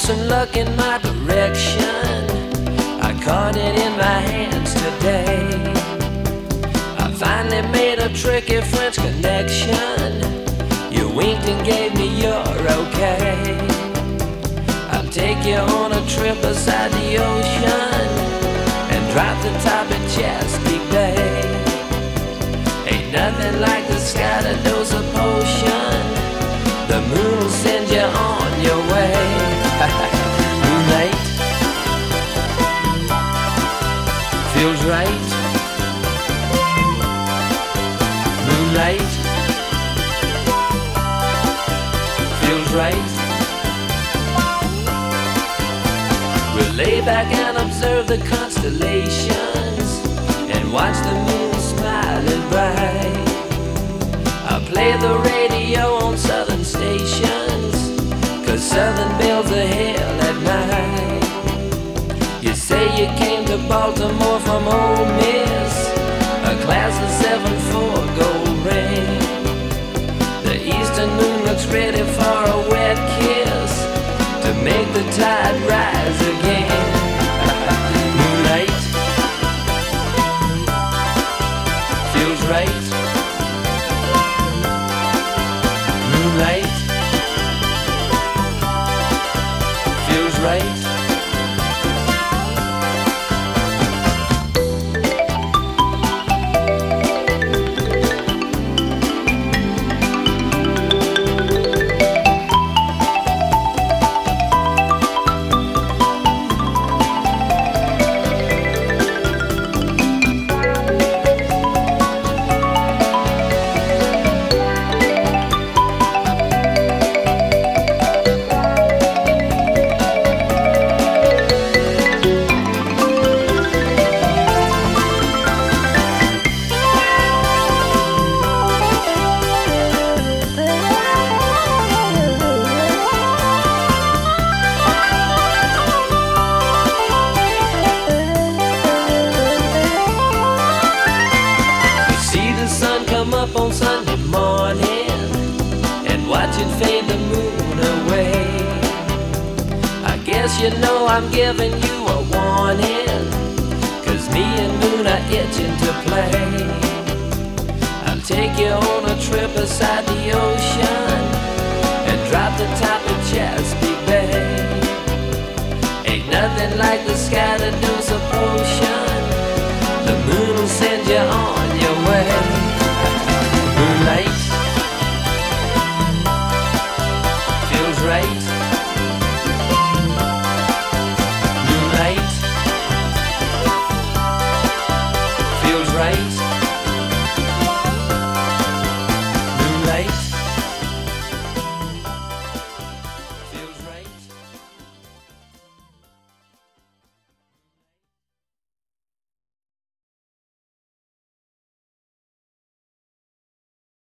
some luck in my direction. I caught it in my hands today. I finally made a tricky French connection. You winked and gave me your okay. I'll take you on a trip beside the ocean and drop the top at Chesapeake Bay. Ain't nothing like the sky to dose a potion. The moon will send you on your way. Moonlight feels right. Moonlight feels right. We'll lay back and observe the constellations and watch the moon smiling bright. I'll play the radio on southern stations, 'cause southern bells are hell at night. You say you came to Baltimore from Ole Miss, a class of 7-4 gold ring. The eastern moon looks ready for a wet kiss to make the tide rise again. Moonlight feels right. Moonlight feels right. Come up on Sunday morning and watch it fade the moon away. I guess you know I'm giving you a warning, 'cause me and moon are itching to play. I'll take you on a trip beside the ocean and drop the top of Chesapeake Bay. Ain't nothing like the sky to dose a potion.